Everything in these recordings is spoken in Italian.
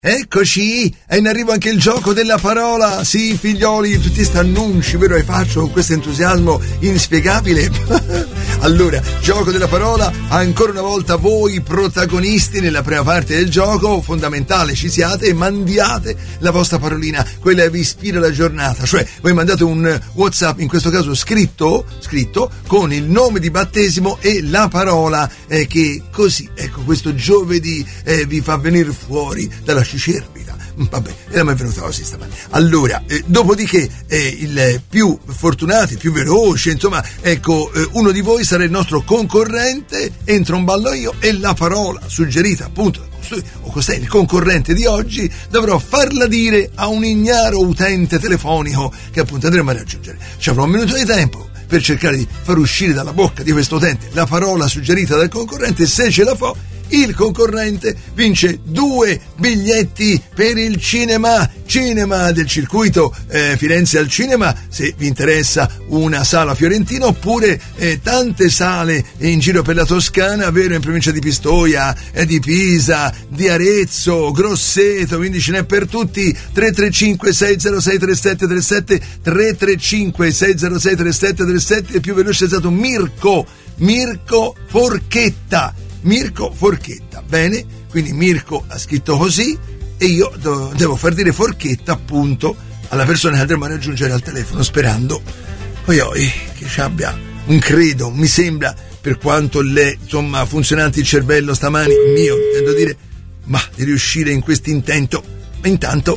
Eccoci, è in arrivo anche il gioco della parola. Sì, figlioli, tutti questi annunci, vero, e faccio con questo entusiasmo inspiegabile. Allora, gioco della parola, ancora una volta voi protagonisti nella prima parte del gioco, fondamentale ci siate e mandiate la vostra parolina, quella che vi ispira la giornata, cioè voi mandate un WhatsApp, in questo caso scritto, con il nome di battesimo e la parola che così, ecco, questo giovedì vi fa venire fuori dalla cicerbita. Vabbè, era mai venuta così stamani. Allora, dopodiché il più fortunati, più veloce, insomma, ecco, uno di voi sarà il nostro concorrente, entro un ballo io e la parola suggerita appunto o cos'è il concorrente di oggi dovrò farla dire a un ignaro utente telefonico che appunto andremo a raggiungere. Ci avrò un minuto di tempo per cercare di far uscire dalla bocca di questo utente la parola suggerita dal concorrente. Se ce la fa, il concorrente vince 2 biglietti per il cinema del circuito Firenze al cinema, se vi interessa una sala fiorentina, oppure tante sale in giro per la Toscana, vero, in provincia di Pistoia, di Pisa, di Arezzo, Grosseto, quindi ce n'è per tutti. 335 606 3737 335 606 3737. Il più veloce è stato Mirko Forchetta, bene, quindi Mirko ha scritto così e io devo far dire Forchetta appunto alla persona che andremo a raggiungere al telefono, sperando poi che ci abbia un credo, mi sembra, per quanto le insomma funzionanti il cervello stamani mio, intendo dire, ma di riuscire in questo intento. Ma intanto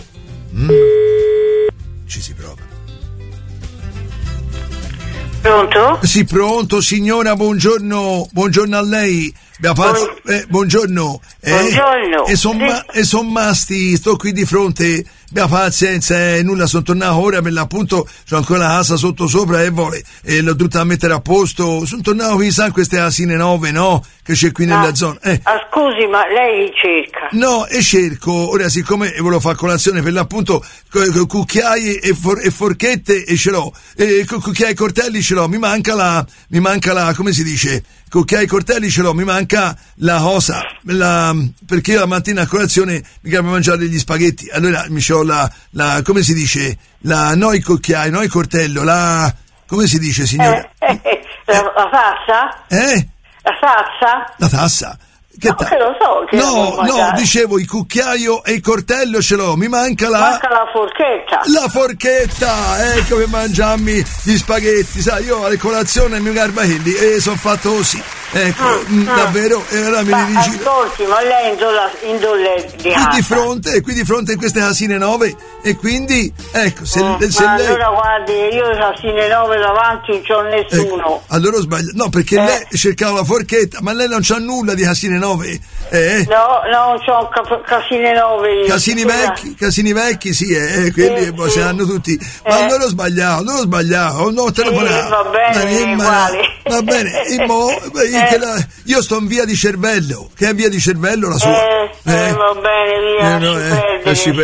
ci si prova. Pronto? Sì, pronto signora, buongiorno a lei. Buongiorno. Buongiorno. E son masti, sto qui di fronte. Abbia pazienza, nulla, sono tornato ora per l'appunto, c'ho ancora la casa sotto sopra e l'ho dovuta mettere a posto. Sono tornato qui, sa, queste asine nuove, no? Che c'è qui nella zona. Scusi, ma lei cerca? No, e cerco, ora siccome volevo fare colazione per l'appunto, cucchiai e forchette e ce l'ho, cucchiai e coltelli ce l'ho, mi manca la, come si dice? Cucchiai e coltelli ce l'ho, mi manca la cosa, perché io la mattina a colazione mi capita mangiare gli spaghetti, allora mi c'ho la come si dice? Il cucchiai, il coltello, come si dice, signora? La tazza? La tazza? La tazza? Che lo so. Che no, dicevo il cucchiaio e il coltello ce l'ho, mi manca la forchetta. La forchetta, ecco che mangiammi gli spaghetti, sai, io alle colazione mi garbahelli e sono fatto così, ecco, davvero, e allora mi rigiro. Ascolti, ma lei indolle di casa. Qui di fronte in queste casine nuove, e quindi, ecco, se lei... Allora guardi, io le casine nuove davanti non c'ho nessuno. Ecco, allora ho sbagliato, no, perché lei cercava la forchetta, ma lei non c'ha nulla di casine nuove. No, non c'ho casine nuove io. Casini vecchi, sì, quelli sì. Se hanno tutti. Ma allora ho sbagliato, non ho telefonato. Va bene, io sto in via di Cervello, che è via di Cervello la sua. Va bene, via. Sì.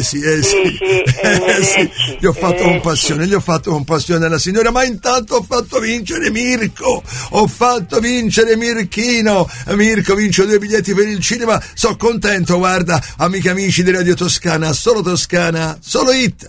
Gli ho fatto compassione alla signora, ma intanto ho fatto vincere Mirko, Mirchino. Mirko vince 2 biglietti per il cinema, sono contento, guarda, amici di Radio Toscana, solo Toscana, solo hit.